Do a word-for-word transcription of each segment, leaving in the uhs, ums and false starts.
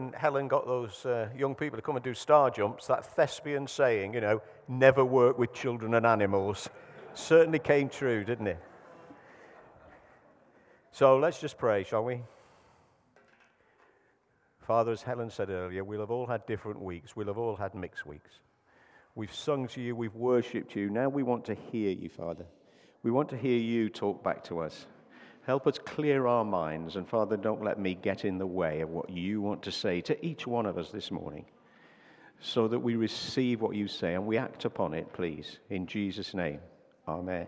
when Helen got those uh, young people to come and do star jumps, that thespian saying, you know, never work with children and animals, certainly came true, didn't it? So let's just pray, shall we? Father, as Helen said earlier, we'll have all had different weeks. We'll have all had mixed weeks. We've sung to you, we've worshipped you. Now we want to hear you, Father. We want to hear you talk back to us. Help us clear our minds, and Father, don't let me get in the way of what you want to say to each one of us this morning, so that we receive what you say and we act upon it, please. In Jesus' name, amen.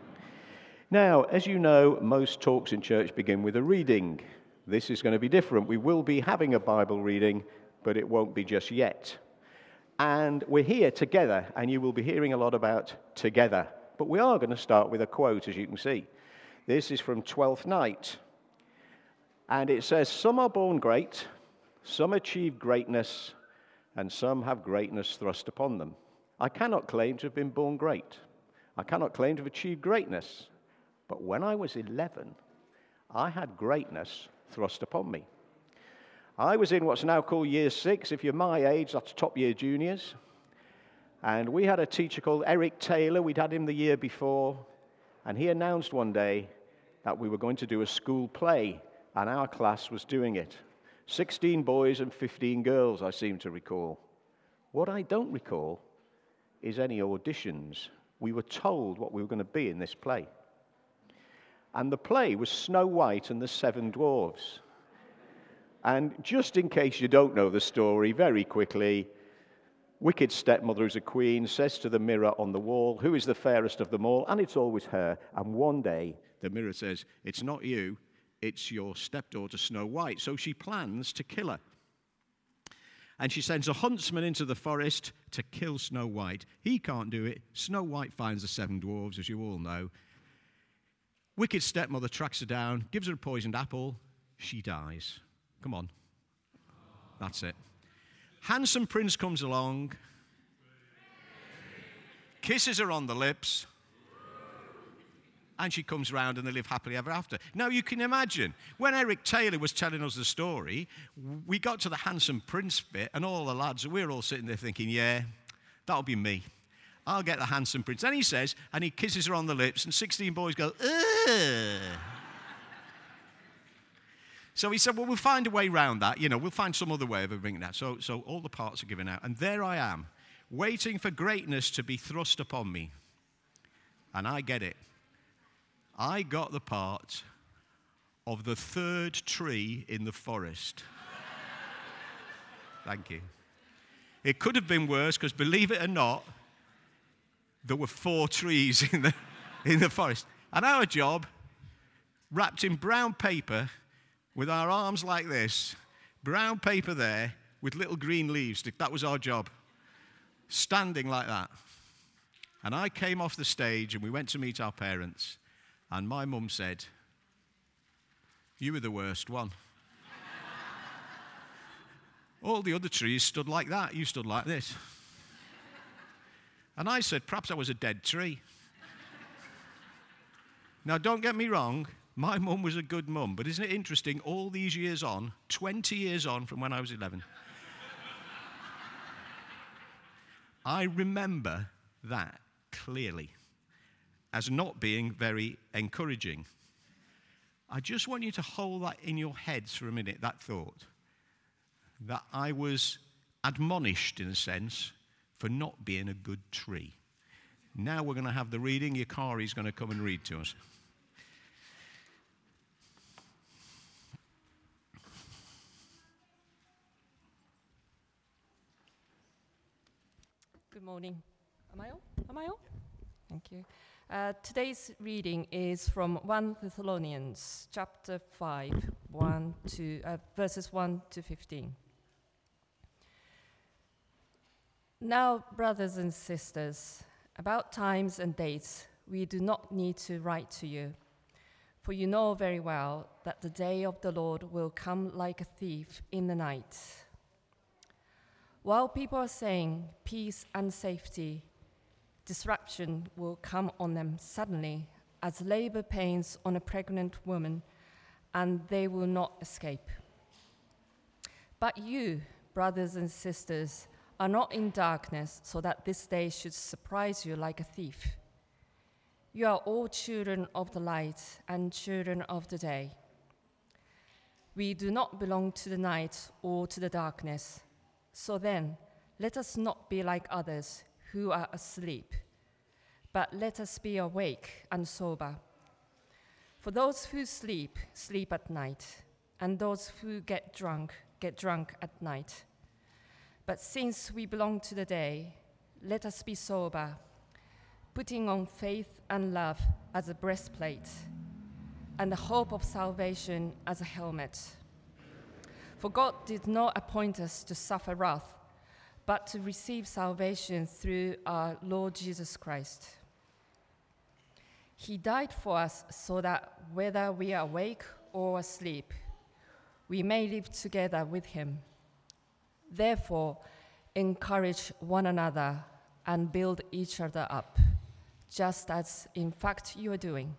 Now, as you know, most talks in church begin with a reading. This is going to be different. We will be having a Bible reading, but it won't be just yet. And we're here together, and you will be hearing a lot about together. But we are going to start with a quote, as you can see. This is from Twelfth Night. And it says, "Some are born great, some achieve greatness, and some have greatness thrust upon them. I cannot claim to have been born great. I cannot claim to have achieved greatness. But when I was eleven, I had greatness thrust upon me. I was in what's now called year six. If you're my age, that's top year juniors. And we had a teacher called Eric Taylor. We'd had him the year before. And he announced one day that we were going to do a school play, and our class was doing it. sixteen boys and fifteen girls, I seem to recall. What I don't recall is any auditions. We were told what we were going to be in this play. And the play was Snow White and the Seven Dwarfs. And just in case you don't know the story, very quickly, wicked stepmother, who's a queen, says to the mirror on the wall, "Who is the fairest of them all?" And it's always her. And one day, the mirror says, "It's not you, it's your stepdaughter Snow White." So she plans to kill her. And she sends a huntsman into the forest to kill Snow White. He can't do it. Snow White finds the seven dwarves, as you all know. Wicked stepmother tracks her down, gives her a poisoned apple. She dies. Come on. That's it. Handsome prince comes along, kisses her on the lips, and she comes round and they live happily ever after. Now you can imagine, when Eric Taylor was telling us the story, we got to the handsome prince bit and all the lads, we were all sitting there thinking, yeah, that'll be me. I'll get the handsome prince. And he says, and he kisses her on the lips, and sixteen boys go, ugh. So he said, well, we'll find a way around that. You know, we'll find some other way of bringing that. So, so all the parts are given out. And there I am, waiting for greatness to be thrust upon me. And I get it. I got the part of the third tree in the forest. Thank you. It could have been worse, because believe it or not, there were four trees in the, in the forest. And our job, wrapped in brown paper, with our arms like this, brown paper there, with little green leaves. That was our job. Standing like that. And I came off the stage and we went to meet our parents. And my mum said, "You were the worst one." All the other trees stood like that. You stood like this. And I said, perhaps I was a dead tree. Now, don't get me wrong. My mum was a good mum, but isn't it interesting, all these years on, twenty years on from when I was eleven, I remember that clearly as not being very encouraging. I just want you to hold that in your heads for a minute, that thought, that I was admonished, in a sense, for not being a good tree. Now we're going to have the reading. Yakari's going to come and read to us. Good morning. Am I on? Am I on? Thank you. Uh, today's reading is from First Thessalonians chapter five, one to, uh, verses one to fifteen. Now, brothers and sisters, about times and dates, we do not need to write to you, for you know very well that the day of the Lord will come like a thief in the night. While people are saying peace and safety, disruption will come on them suddenly as labor pains on a pregnant woman, and they will not escape. But you, brothers and sisters, are not in darkness, so that this day should surprise you like a thief. You are all children of the light and children of the day. We do not belong to the night or to the darkness. So then, let us not be like others who are asleep, but let us be awake and sober. For those who sleep, sleep at night, and those who get drunk, get drunk at night. But since we belong to the day, let us be sober, putting on faith and love as a breastplate, and the hope of salvation as a helmet. For God did not appoint us to suffer wrath, but to receive salvation through our Lord Jesus Christ. He died for us so that whether we are awake or asleep, we may live together with him. Therefore, encourage one another and build each other up, just as in fact you are doing.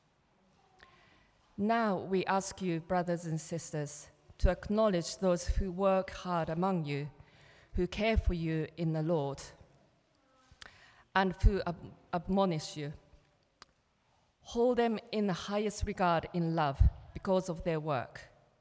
Now we ask you, brothers and sisters, to acknowledge those who work hard among you, who care for you in the Lord, and who ab- admonish you. Hold them in the highest regard in love because of their work.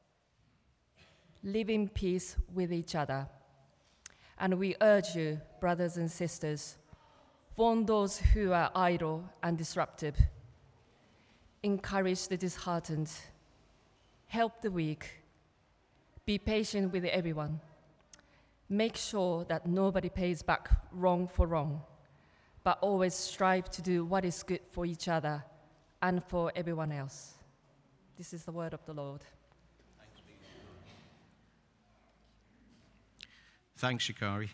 Live in peace with each other. And we urge you, brothers and sisters, warn those who are idle and disruptive. Encourage the disheartened. Help the weak. Be patient with everyone. Make sure that nobody pays back wrong for wrong, but always strive to do what is good for each other and for everyone else. This is the word of the Lord. Thanks, Shikari.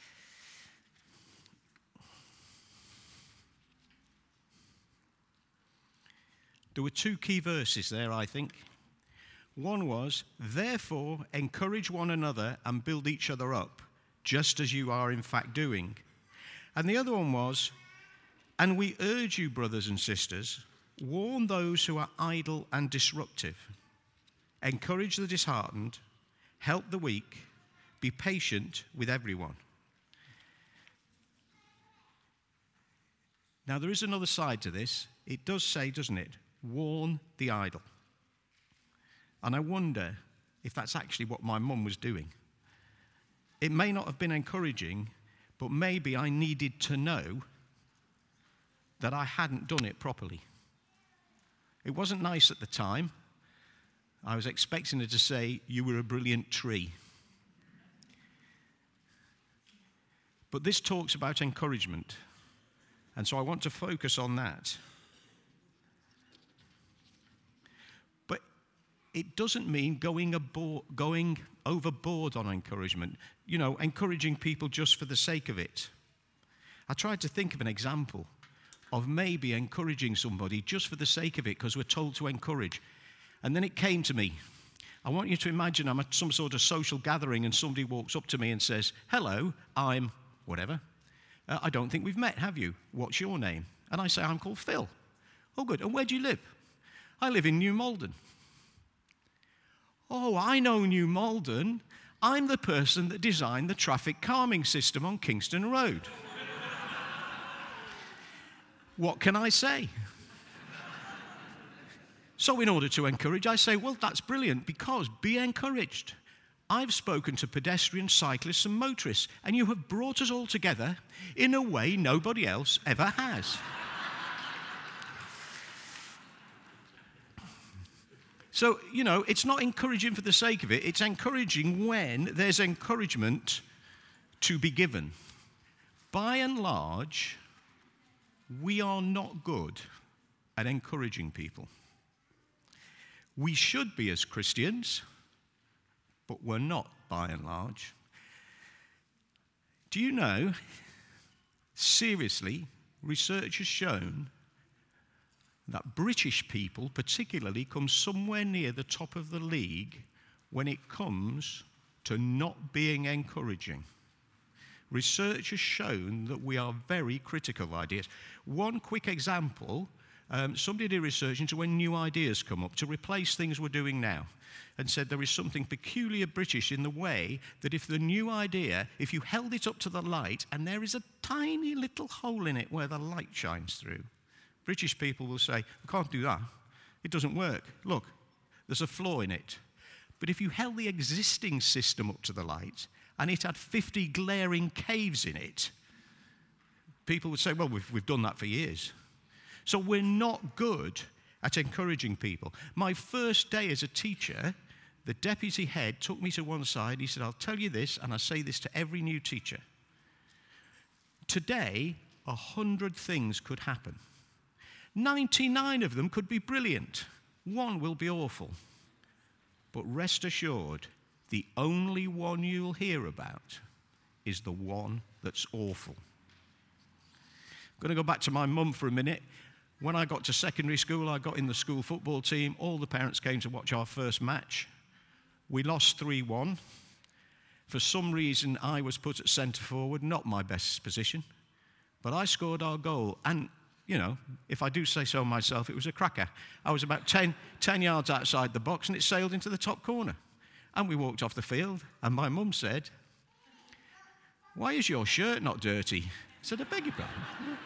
There were two key verses there, I think. One was, therefore, encourage one another and build each other up, just as you are in fact doing. And the other one was, and we urge you, brothers and sisters, warn those who are idle and disruptive. Encourage the disheartened, help the weak, be patient with everyone. Now, there is another side to this. It does say, doesn't it, warn the idle. And I wonder if that's actually what my mum was doing. It may not have been encouraging, but maybe I needed to know that I hadn't done it properly. It wasn't nice at the time. I was expecting her to say, you were a brilliant tree. But this talks about encouragement, and so I want to focus on that. But it doesn't mean going, abo- going overboard on encouragement, you know, encouraging people just for the sake of it. I tried to think of an example of maybe encouraging somebody just for the sake of it because we're told to encourage. And then it came to me. I want you to imagine I'm at some sort of social gathering and somebody walks up to me and says, hello, I'm whatever. Uh, I don't think we've met, have you? What's your name? And I say, I'm called Phil. Oh, good. And where do you live? I live in New Malden. Oh, I know New Malden. I'm the person that designed the traffic calming system on Kingston Road. What can I say? So in order to encourage, I say, well, that's brilliant, because be encouraged. I've spoken to pedestrians, cyclists, and motorists, and you have brought us all together in a way nobody else ever has. So, you know, it's not encouraging for the sake of it. It's encouraging when there's encouragement to be given. By and large, we are not good at encouraging people. We should be as Christians, but we're not by and large. Do you know, seriously, research has shown that British people particularly come somewhere near the top of the league when it comes to not being encouraging. Research has shown that we are very critical of ideas. One quick example, Um, somebody did research into when new ideas come up to replace things we're doing now, and said there is something peculiar British in the way that if the new idea, if you held it up to the light and there is a tiny little hole in it where the light shines through, British people will say, I can't do that. It doesn't work. Look, there's a flaw in it. But if you held the existing system up to the light and it had fifty glaring caves in it, people would say, well, we've, we've done that for years. So we're not good at encouraging people. My first day as a teacher, the deputy head took me to one side. He said, I'll tell you this, and I say this to every new teacher. Today, a hundred things could happen. ninety-nine of them could be brilliant. One will be awful. But rest assured, the only one you'll hear about is the one that's awful. I'm going to go back to my mum for a minute. When I got to secondary school, I got in the school football team. All the parents came to watch our first match. We lost three one. For some reason, I was put at centre forward, not my best position. But I scored our goal. And, you know, if I do say so myself, it was a cracker. I was about ten, ten yards outside the box, and it sailed into the top corner. And we walked off the field, and my mum said, why is your shirt not dirty? I said, I beg your pardon.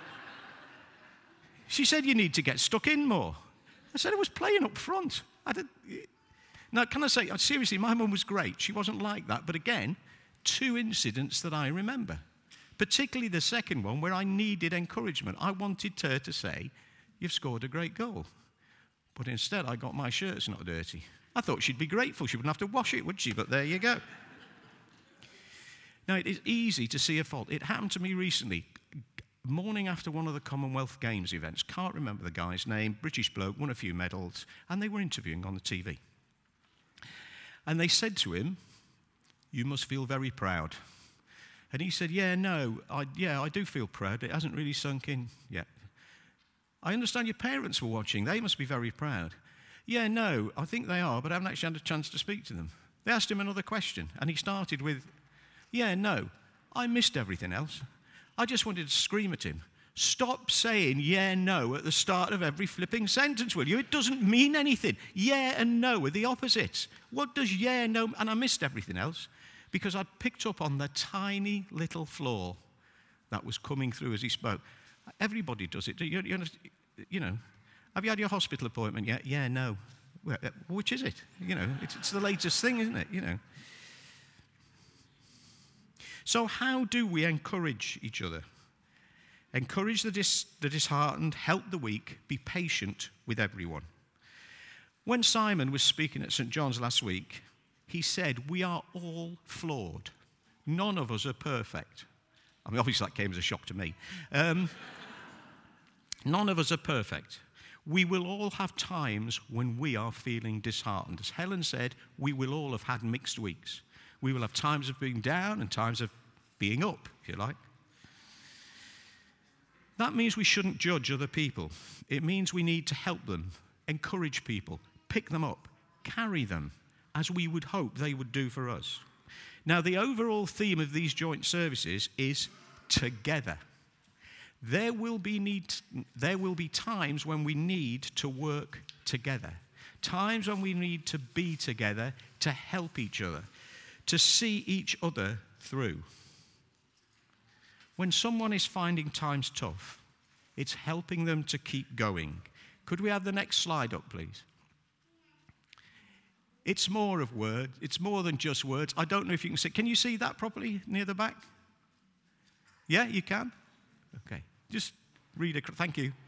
She said, you need to get stuck in more. I said, I was playing up front. I did. Now, can I say, seriously, my mum was great. She wasn't like that. But again, two incidents that I remember, particularly the second one where I needed encouragement. I wanted her to say, you've scored a great goal. But instead, I got my shirts not dirty. I thought she'd be grateful. She wouldn't have to wash it, would she? But there you go. Now, it is easy to see a fault. It happened to me recently. Morning after one of the Commonwealth Games events, can't remember the guy's name, British bloke, won a few medals, and they were interviewing on the T V. And they said to him, you must feel very proud. And he said, yeah, no, I, yeah, I do feel proud. It hasn't really sunk in yet. I understand your parents were watching. They must be very proud. Yeah, no, I think they are, but I haven't actually had a chance to speak to them. They asked him another question, and he started with, yeah, no, I missed everything else. I just wanted to scream at him, stop saying yeah, no at the start of every flipping sentence, will you? It doesn't mean anything. Yeah and no are the opposites. What does yeah, no, and I missed everything else because I picked up on the tiny little flaw that was coming through as he spoke. Everybody does it. You, you, you know, have you had your hospital appointment yet? Yeah, no. Well, which is it? You know, it's, it's the latest thing, isn't it? You know. So how do we encourage each other? Encourage the, dis- the disheartened, help the weak, be patient with everyone. When Simon was speaking at Saint John's last week, he said, we are all flawed. None of us are perfect. I mean, obviously that came as a shock to me. Um, none of us are perfect. We will all have times when we are feeling disheartened. As Helen said, we will all have had mixed weeks. We will have times of being down and times of being up, if you like. That means we shouldn't judge other people. It means we need to help them, encourage people, pick them up, carry them, as we would hope they would do for us. Now, the overall theme of these joint services is together. There will be need, there will be times when we need to work together, times when we need to be together to help each other, to see each other through. When someone is finding times tough, it's helping them to keep going. Could we have the next slide up, please? It's more of words. It's more than just words. I don't know if you can see. Can you see that properly near the back? Yeah, you can? Okay. Just read it. Thank you.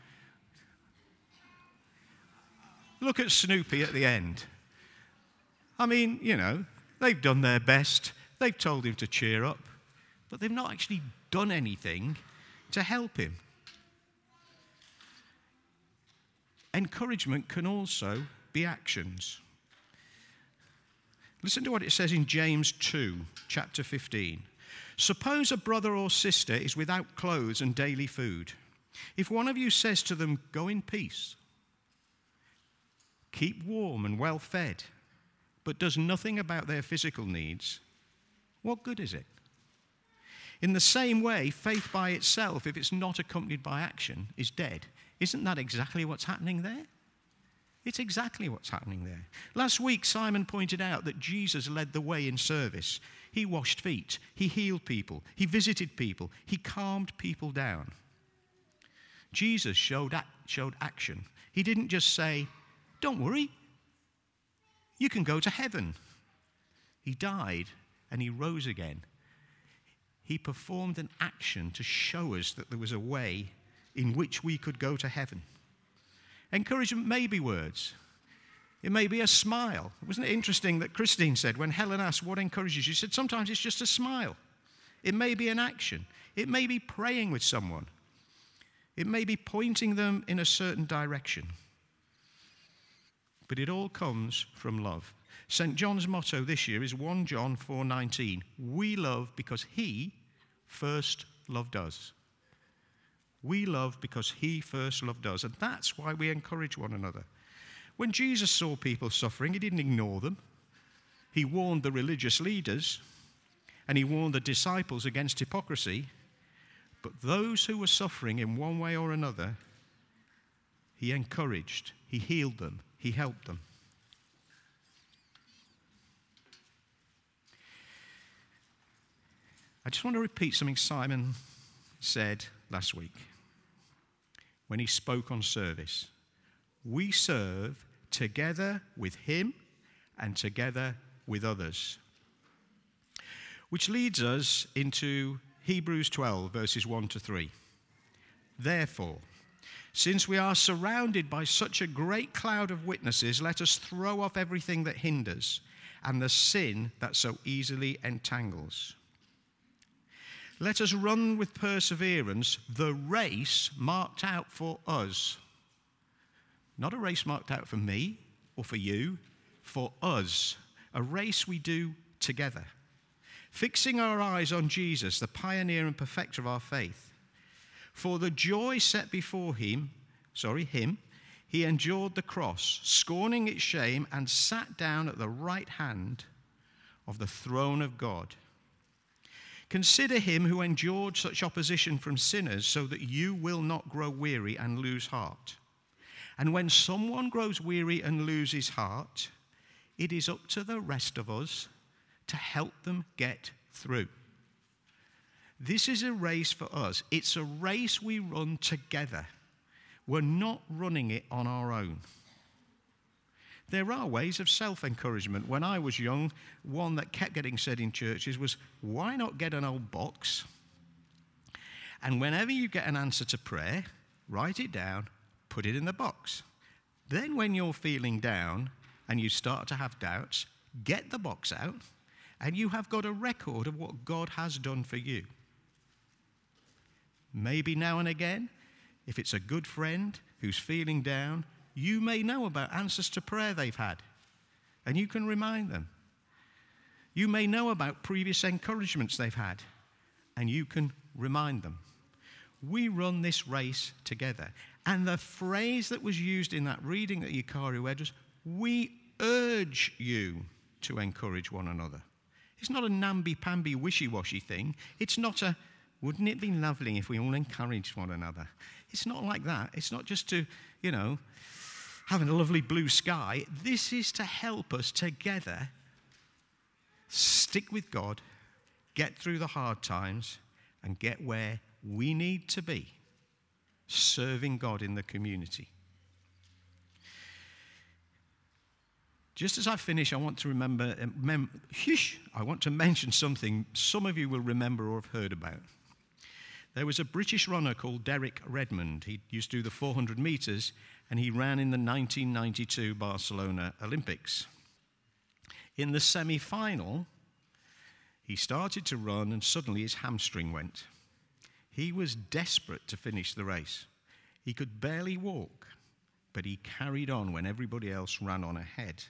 Look at Snoopy at the end. I mean, you know, they've done their best. They've told him to cheer up. But they've not actually done anything to help him. Encouragement can also be actions. Listen to what it says in James two, chapter fifteen. Suppose a brother or sister is without clothes and daily food. If one of you says to them, go in peace, keep warm and well fed, but does nothing about their physical needs, what good is it? In the same way, faith by itself, if it's not accompanied by action, is dead. Isn't that exactly what's happening there? It's exactly what's happening there. Last week, Simon pointed out that Jesus led the way in service. He washed feet. He healed people. He visited people. He calmed people down. Jesus showed, act, showed action. He didn't just say, don't worry, you can go to heaven. He died and he rose again. He performed an action to show us that there was a way in which we could go to heaven. Encouragement may be words. It may be a smile. Wasn't it interesting that Christine said when Helen asked what encourages you, she said sometimes it's just a smile. It may be an action. It may be praying with someone. It may be pointing them in a certain direction. But it all comes from love. Saint John's motto this year is First John four nineteen. We love because he first loved us. We love because he first loved us. And that's why we encourage one another. When Jesus saw people suffering, he didn't ignore them. He warned the religious leaders and he warned the disciples against hypocrisy. But those who were suffering in one way or another, he encouraged, he healed them, he helped them. I just want to repeat something Simon said last week when he spoke on service. We serve together with him and together with others. Which leads us into Hebrews twelve, verses one to three. Therefore, since we are surrounded by such a great cloud of witnesses, let us throw off everything that hinders and the sin that so easily entangles. Let us run with perseverance the race marked out for us. Not a race marked out for me or for you, for us. A race we do together. Fixing our eyes on Jesus, the pioneer and perfecter of our faith. For the joy set before him, sorry, him, he endured the cross, scorning its shame, and sat down at the right hand of the throne of God. Consider him who endured such opposition from sinners, so that you will not grow weary and lose heart. And when someone grows weary and loses heart, it is up to the rest of us to help them get through. This is a race for us. It's a race we run together. We're not running it on our own. There are ways of self-encouragement. When I was young, one that kept getting said in churches was, why not get an old box? And whenever you get an answer to prayer, write it down, put it in the box. Then when you're feeling down and you start to have doubts, get the box out, and you have got a record of what God has done for you. Maybe now and again, if it's a good friend who's feeling down, you may know about answers to prayer they've had, and you can remind them. You may know about previous encouragements they've had, and you can remind them. We run this race together. And the phrase that was used in that reading that Yukari read was, we urge you to encourage one another. It's not a namby-pamby, wishy-washy thing. It's not a, wouldn't it be lovely if we all encouraged one another? It's not like that. It's not just to, you know, having a lovely blue sky. This is to help us together stick with God, get through the hard times, and get where we need to be, serving God in the community. Just as I finish, I want to remember, mem- whoosh, I want to mention something some of you will remember or have heard about. There was a British runner called Derek Redmond. He used to do the four hundred meters, and he ran in the nineteen ninety-two Barcelona Olympics. In the semi-final, he started to run, and suddenly his hamstring went. He was desperate to finish the race. He could barely walk, but he carried on when everybody else ran on ahead.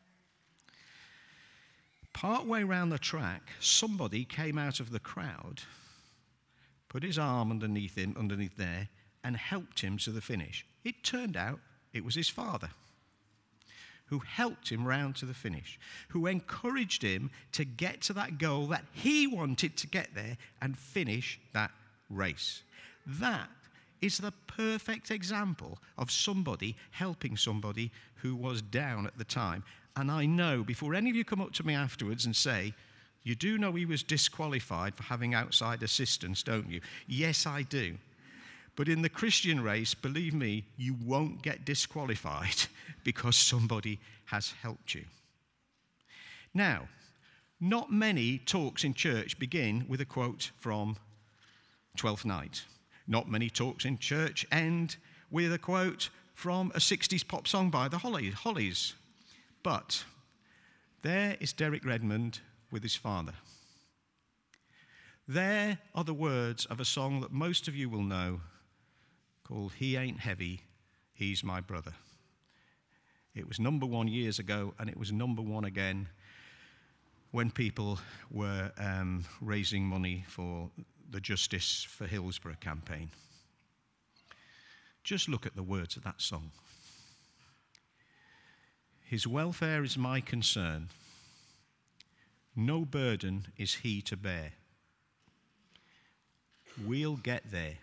Partway round the track, somebody came out of the crowd, put his arm underneath him, underneath there, and helped him to the finish. It turned out it was his father, who helped him round to the finish, who encouraged him to get to that goal that he wanted to get there and finish that race. That is the perfect example of somebody helping somebody who was down at the time. And I know, before any of you come up to me afterwards and say, you do know he was disqualified for having outside assistance, don't you? Yes, I do. But in the Christian race, believe me, you won't get disqualified because somebody has helped you. Now, not many talks in church begin with a quote from Twelfth Night. Not many talks in church end with a quote from a sixties pop song by the Hollies. But there is Derek Redmond with his father. There are the words of a song that most of you will know called He Ain't Heavy, He's My Brother. It was number one years ago, and it was number one again when people were um, raising money for the Justice for Hillsborough campaign. Just look at the words of that song. His welfare is my concern. No burden is he to bear. We'll get there.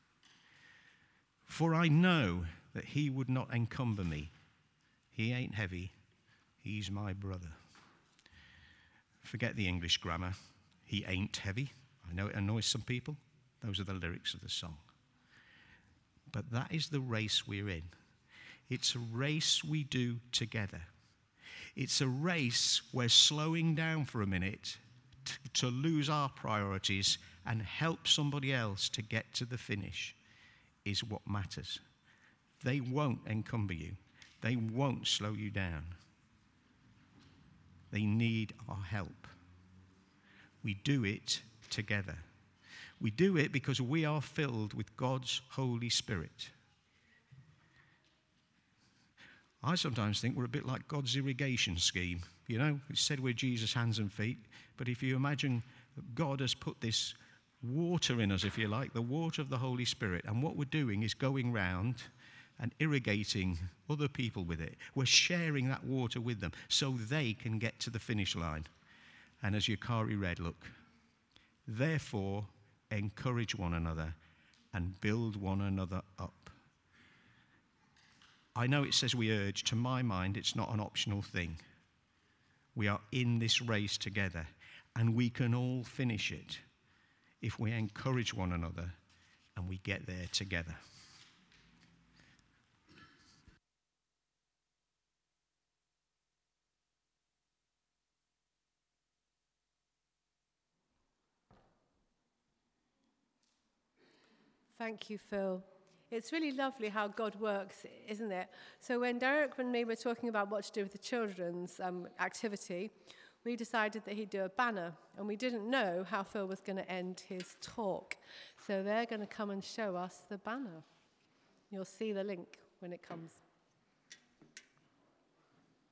For I know that he would not encumber me. He ain't heavy. He's my brother. Forget the English grammar. He ain't heavy. I know it annoys some people. Those are the lyrics of the song. But that is the race we're in. It's a race we do together. It's a race where slowing down for a minute t- to lose our priorities and help somebody else to get to the finish is what matters. They won't encumber you. They won't slow you down. They need our help. We do it together. We do it because we are filled with God's Holy Spirit. I sometimes think we're a bit like God's irrigation scheme. You know, it's said we're Jesus' hands and feet, but if you imagine that God has put this water in us, if you like, the water of the Holy Spirit, and what we're doing is going round and irrigating other people with it. We're sharing that water with them so they can get to the finish line. And as Yukari read, look, therefore encourage one another and build one another up. I know it says we urge. To my mind, it's not an optional thing. We are in this race together, and we can all finish it if we encourage one another and we get there together. Thank you, Phil. It's really lovely how God works, isn't it? So when Derek and me were talking about what to do with the children's um, activity, we decided that he'd do a banner, and we didn't know how Phil was going to end his talk. So they're going to come and show us the banner. You'll see the link when it comes.